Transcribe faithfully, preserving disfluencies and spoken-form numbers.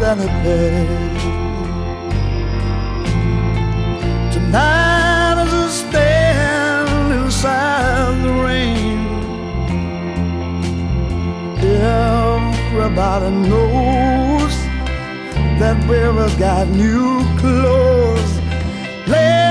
than a pay. Tonight as I stand inside the rain, everybody knows that we've got new clothes. Let